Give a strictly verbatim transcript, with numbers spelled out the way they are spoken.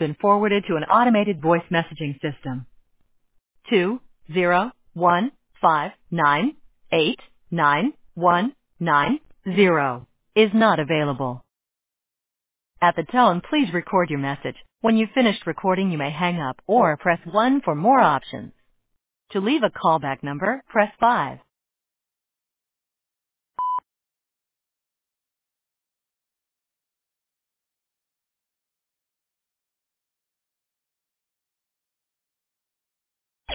been forwarded to an automated voice messaging system. Two zero one five nine eight nine one nine zero is not available. At the tone, please record your message. When you've finished recording, you may hang up or press one for more options. To leave a callback number, press five.